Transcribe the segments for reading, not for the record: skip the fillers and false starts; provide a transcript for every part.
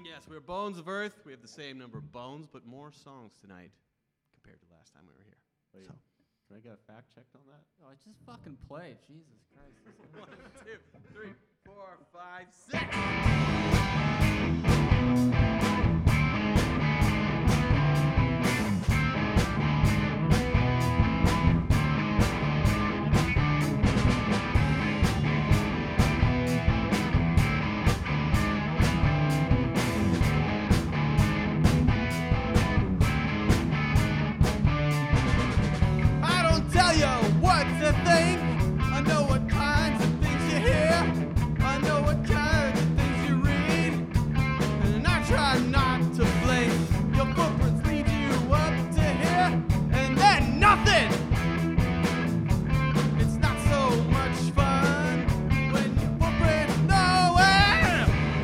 Yes, we're Bones of Earth. We have the same number of bones, but more songs tonight compared to last time we were here. Wait, So. can I get a fact checked on that? Oh, just fucking play. Jesus Christ. 1, 2, 3, 4, 5, 6. Tell you what to think. I know what kinds of things you hear. I know what kinds of things you read. And I try not to blink. Your footprints lead you up to here, and then nothing. It's not so much fun when your footprint's nowhere.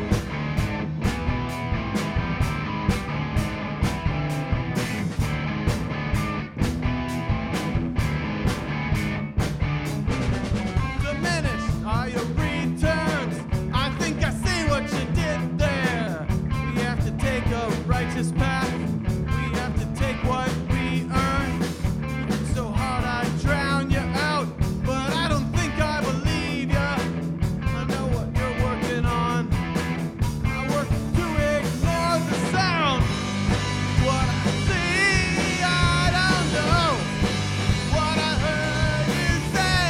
Diminished are your returns. I think I see what you did there. We have to take a righteous path. We have to take what we earn. It's so hard I drown you out, but I don't think I believe ya. I know what you're working on. I work to ignore the sound. What I see, I don't know. What I heard you say.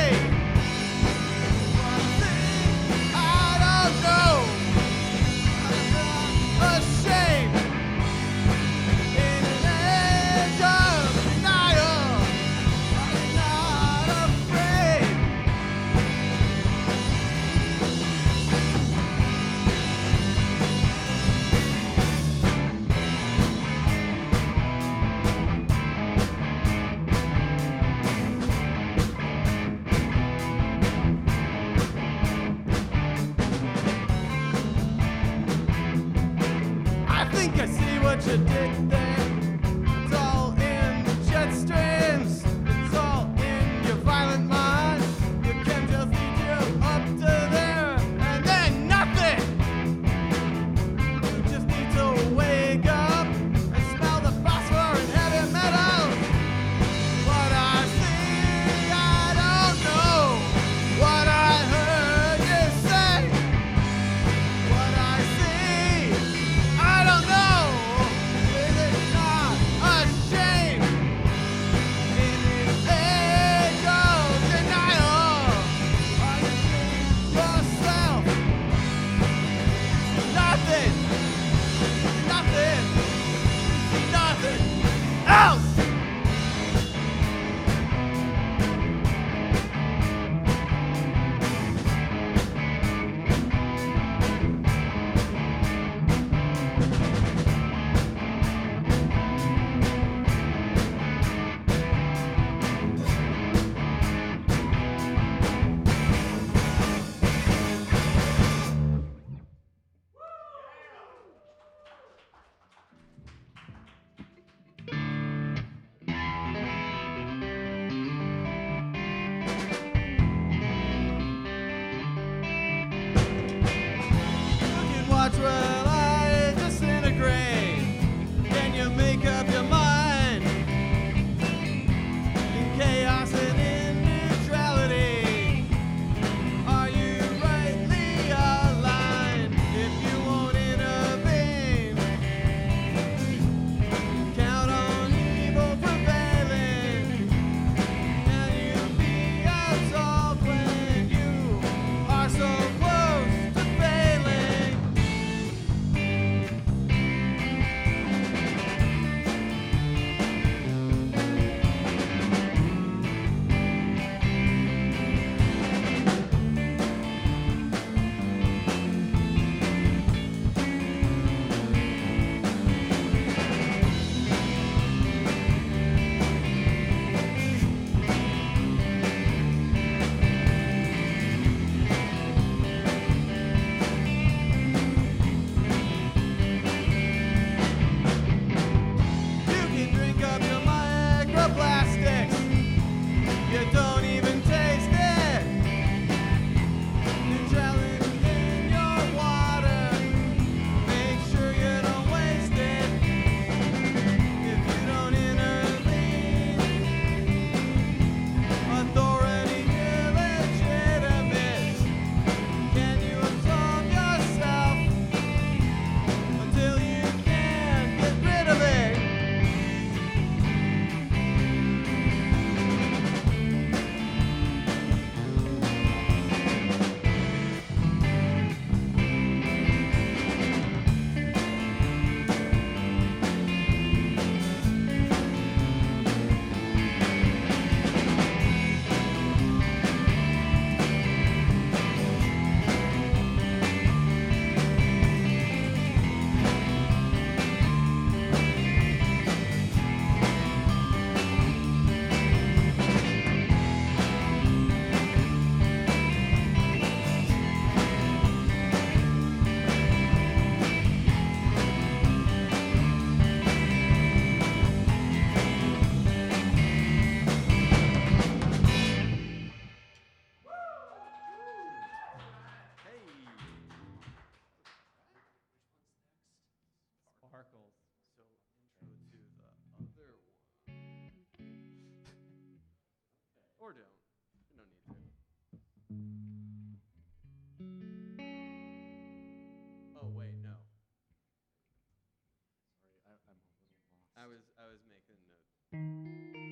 I don't know. I'm not ashamed. In an age of denial, I'm not afraid. I think I see what you did there. It's all in the jet streams. It's all in your violent mind. You can just lead you up to there, and then nothing. You just need to wake up and smell the phosphor and heavy metal. What I see, I don't know. What I heard you say. What I see, I don't know. Is it not ashamed? In an age of denial, are you seeing yourself? Nothing, nothing else. You can watch while I disintegrate. Can you make up your mind? In chaos and in neutrality, are you rightly aligned? If you won't intervene, count on evil prevailing, and you'll be absolved when you are so close to failing. I was making a note.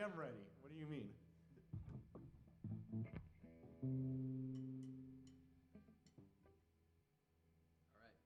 am ready. What do you mean? All right.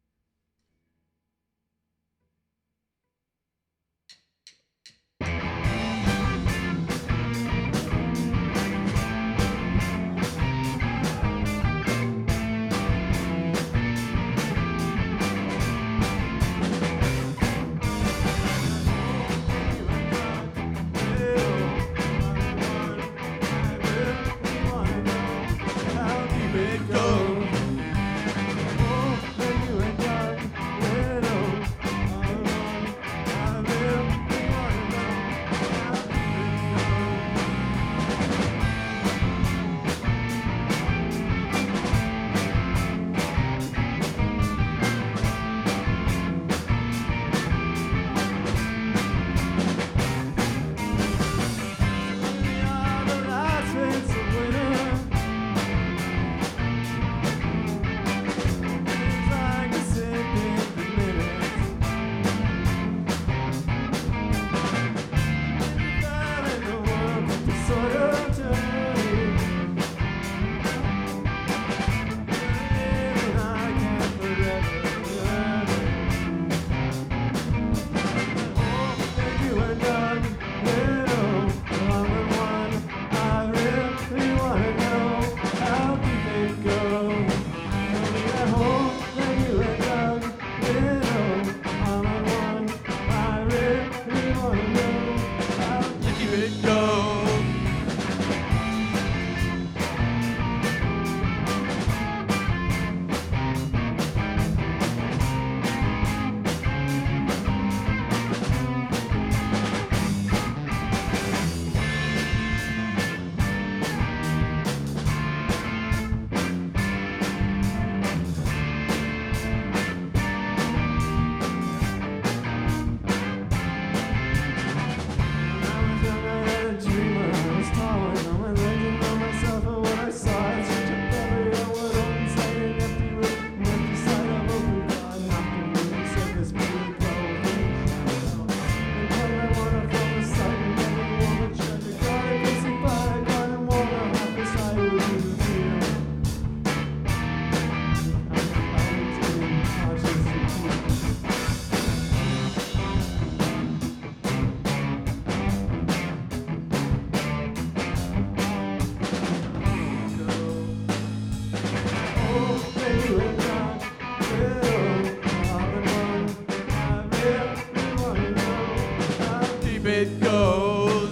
It goes.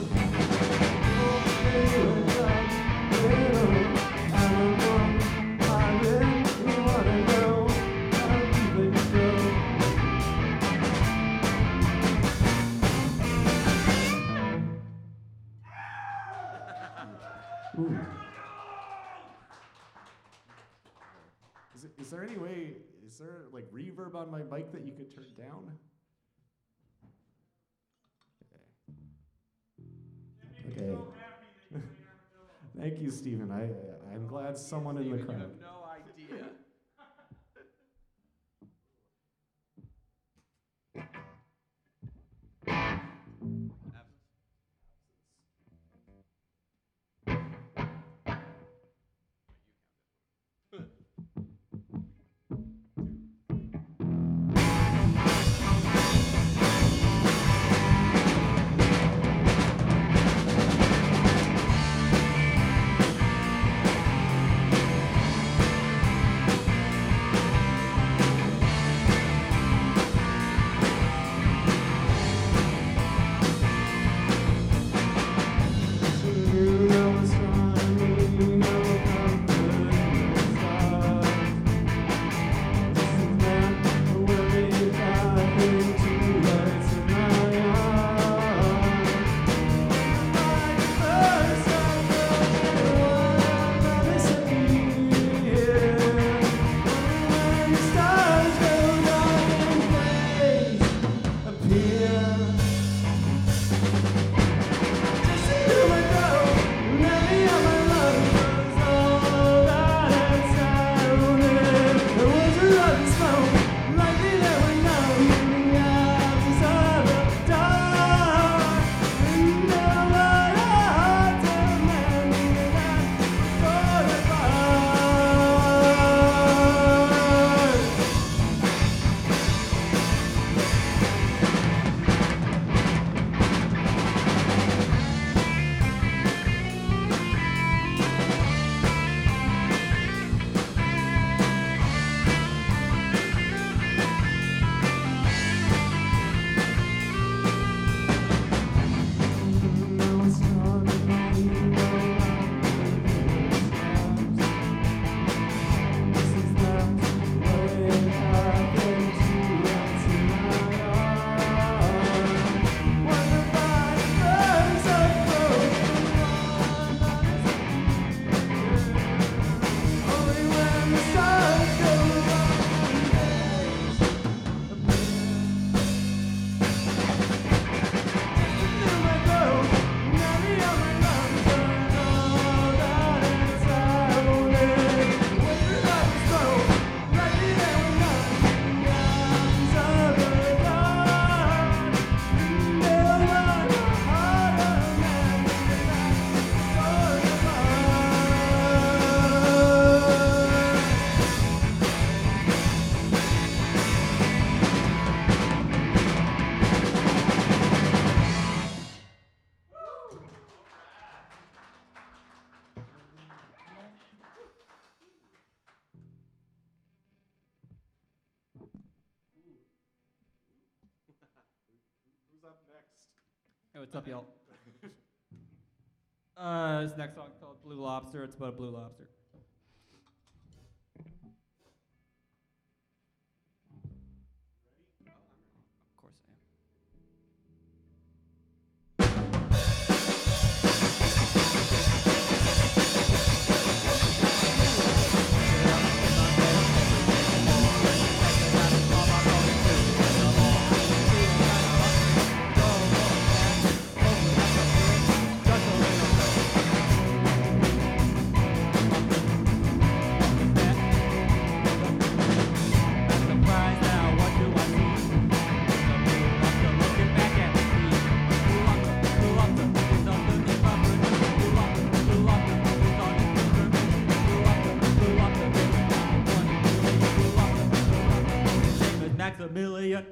Ooh. Is there any way, is there like reverb on my mic that you could turn down? Okay. Thank you, Stephen. I'm glad someone in the Steven, you crowd. have no idea. Hey, what's up, y'all? This next song is called Blue Lobster. It's about a blue lobster. Of course I am. Maximilian.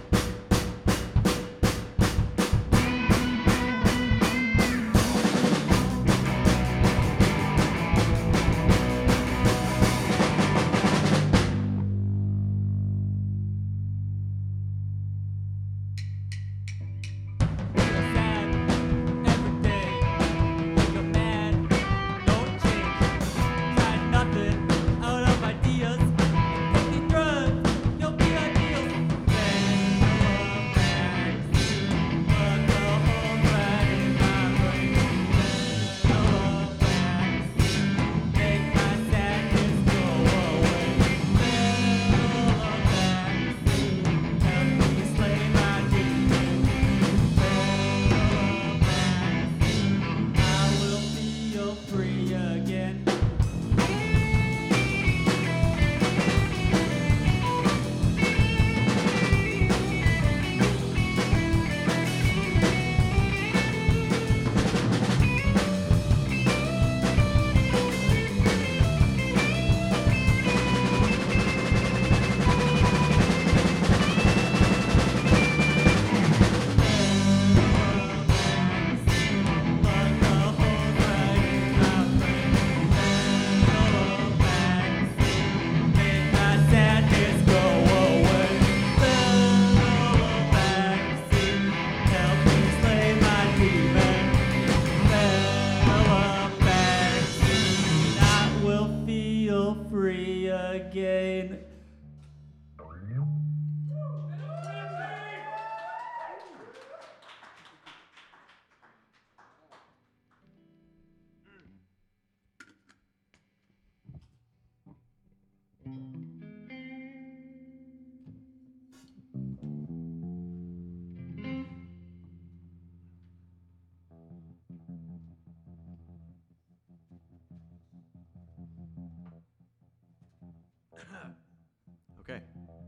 Okay.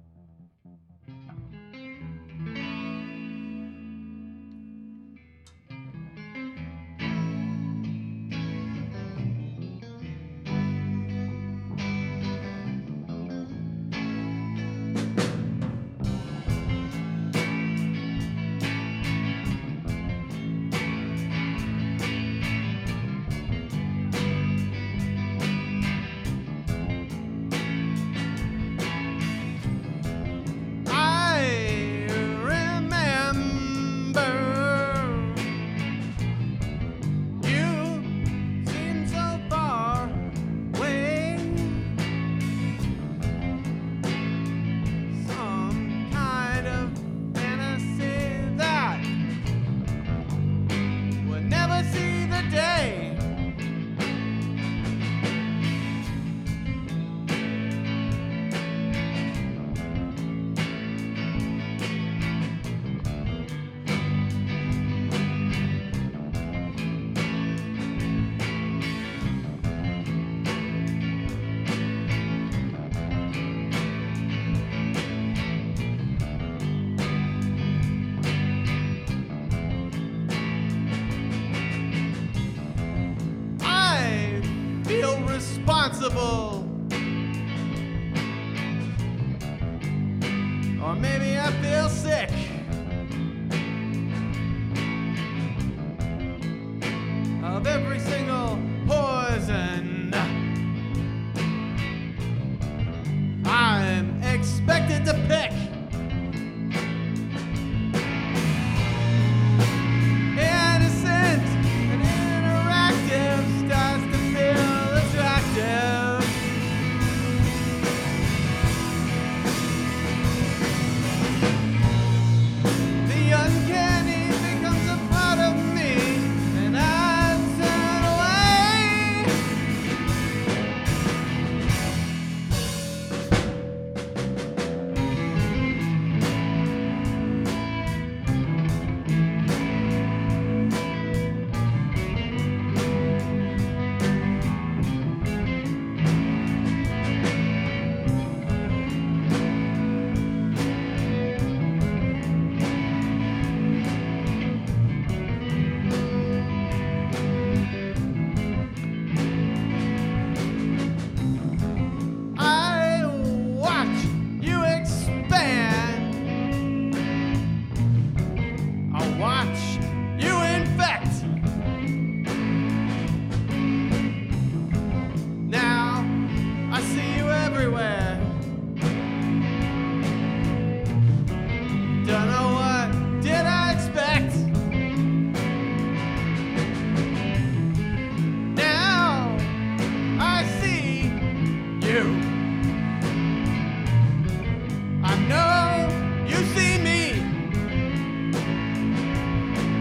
Responsible, or maybe I feel sick. Of every single poison I'm expected to pick. watch you infect. Now I see you everywhere. Don't know what did I expect. Now I see you. I know you see me.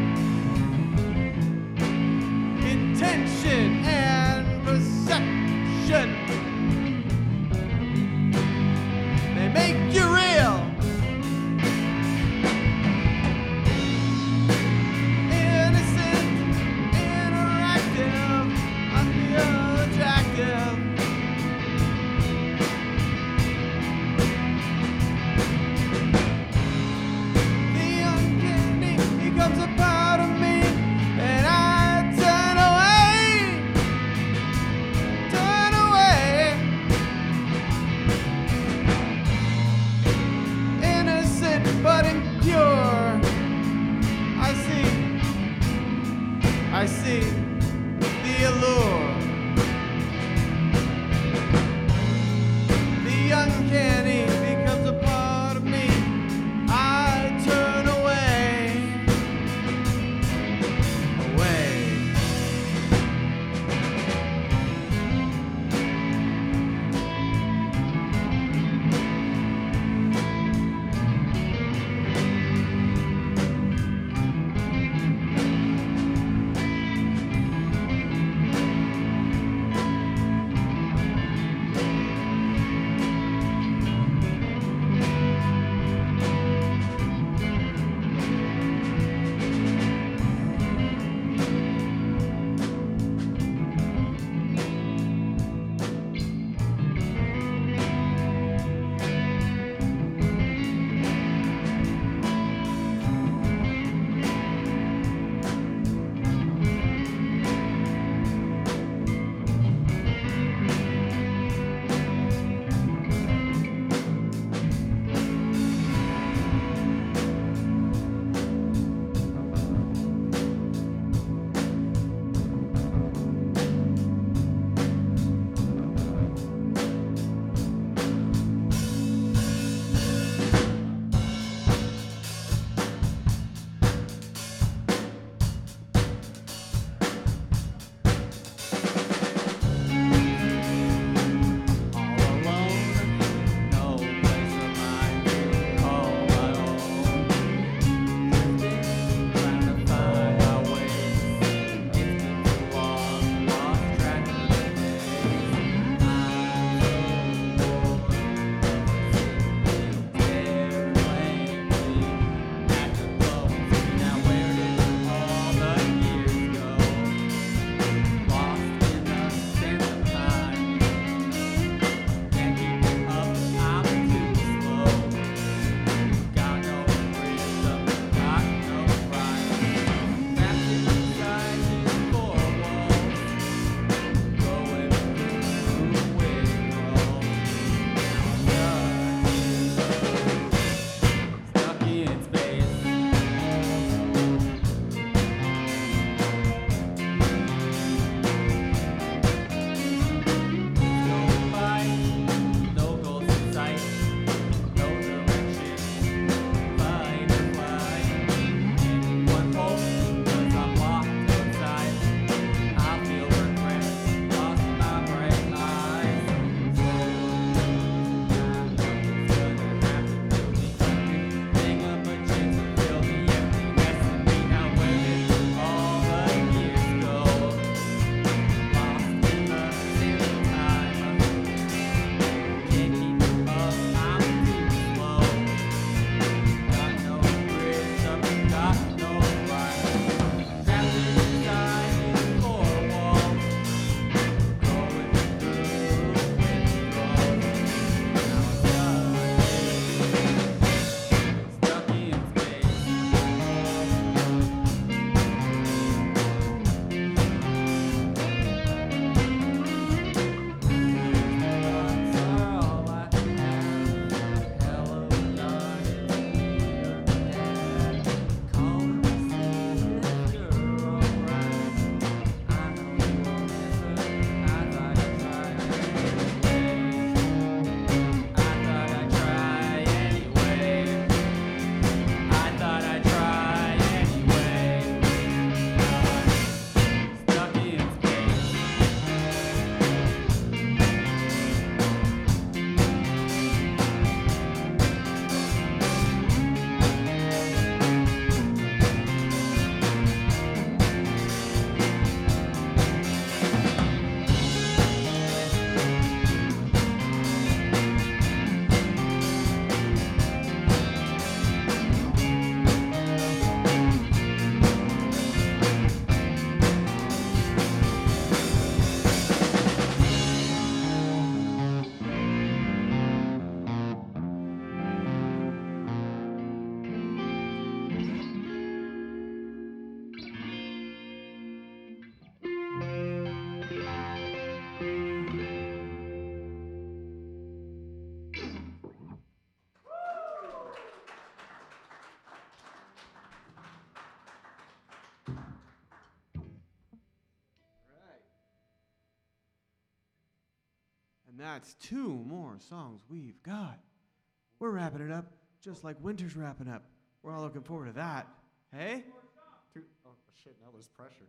that's 2 more songs we've got. We're wrapping it up just like winter's wrapping up. We're all looking forward to that. Hey? Oh, shit, now there's pressure.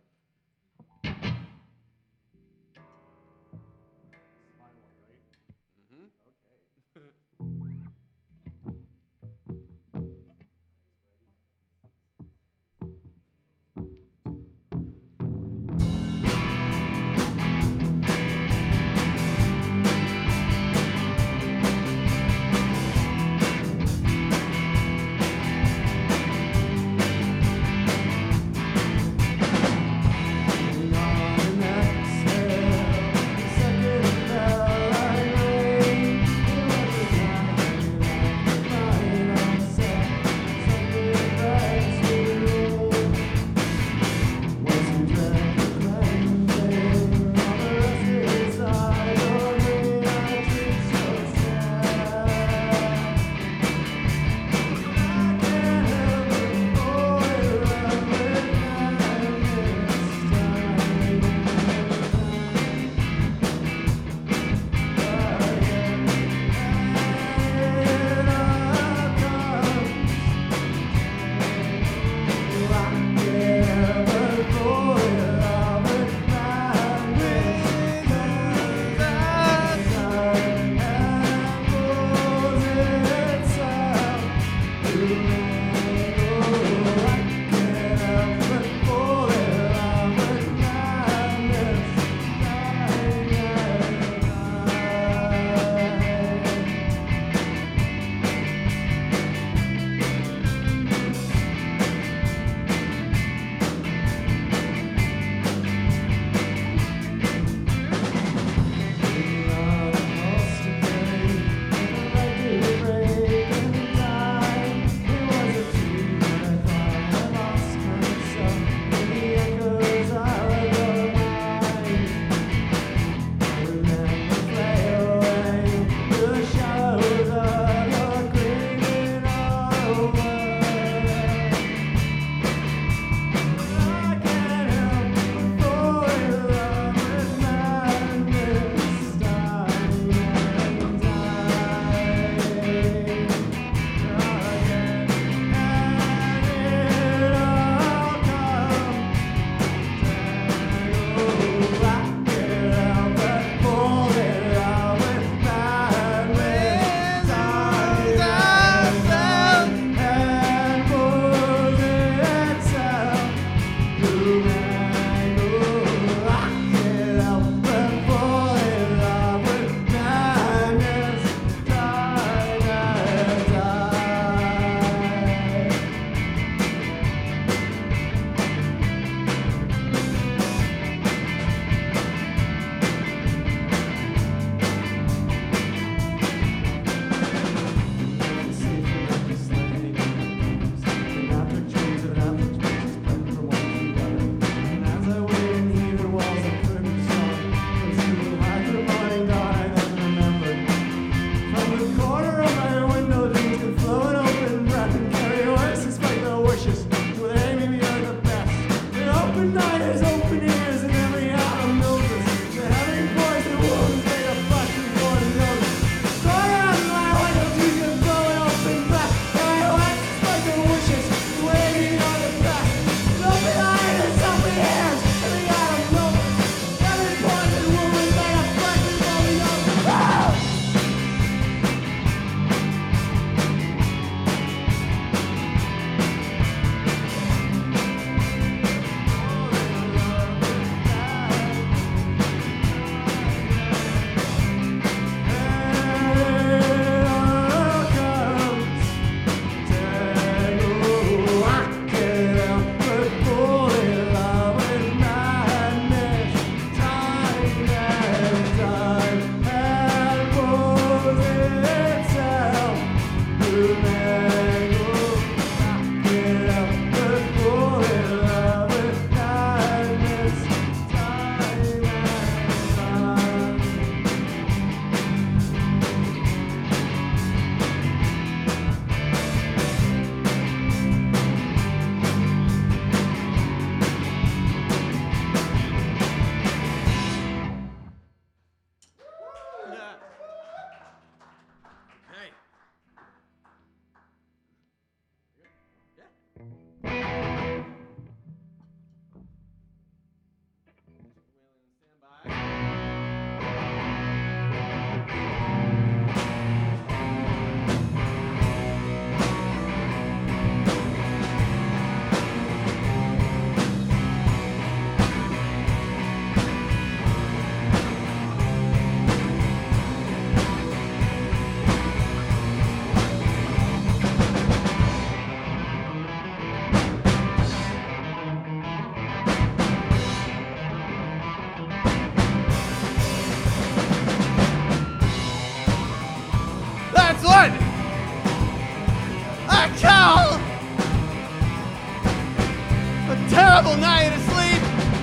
terrible night of sleep.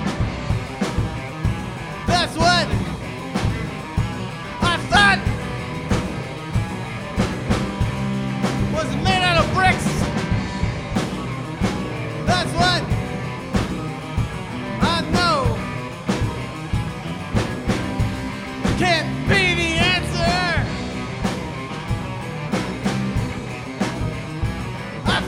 That's what I thought was made out of bricks. That's what I know can't be the answer. I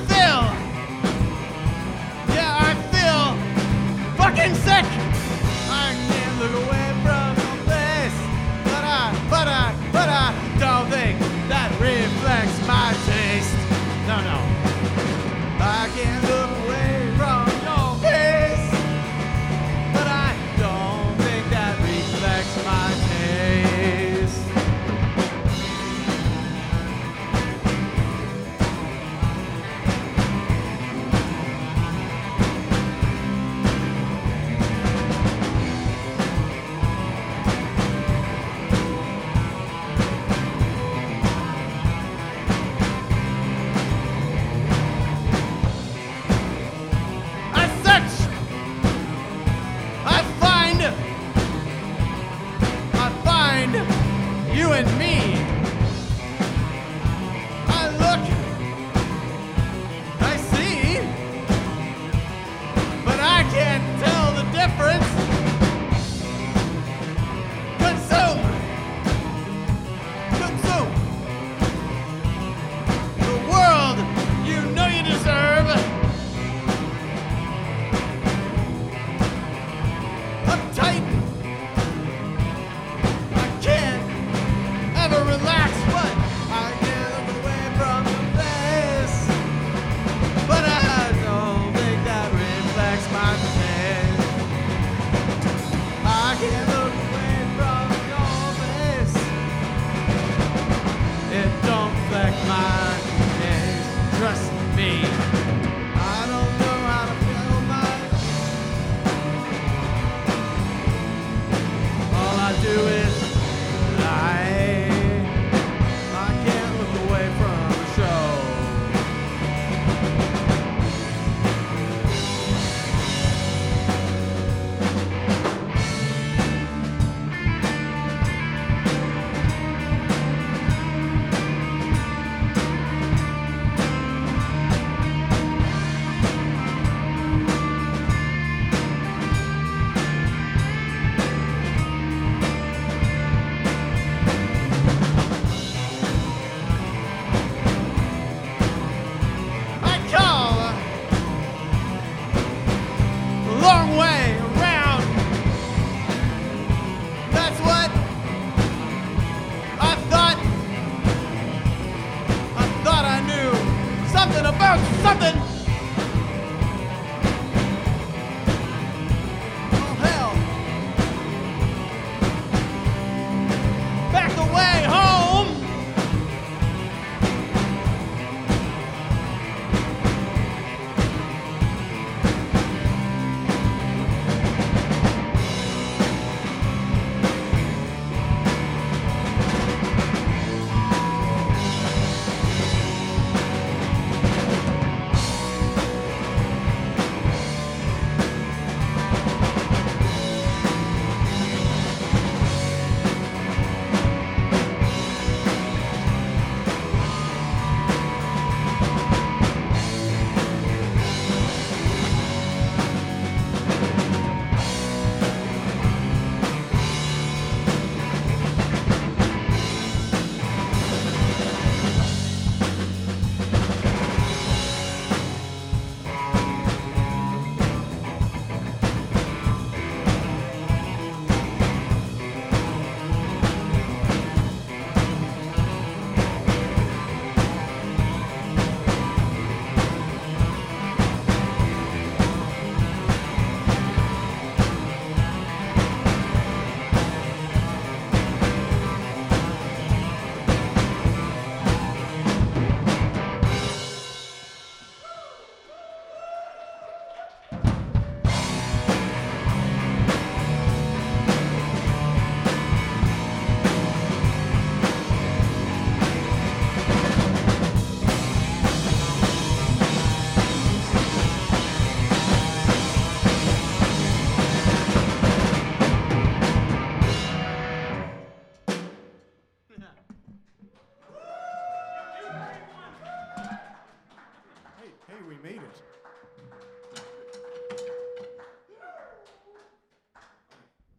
feel fucking sick. I can't look away from your face, but I don't think that reflects my taste. No, I can't look away from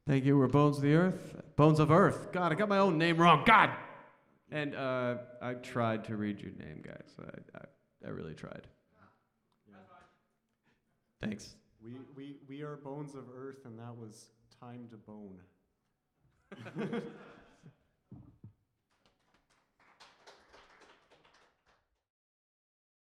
Thank you. We're Bones of the Earth. Bones of Earth. God, I got my own name wrong. God. And I tried to read your name, guys. I really tried. Thanks. We are Bones of Earth, and that was Time to Bone.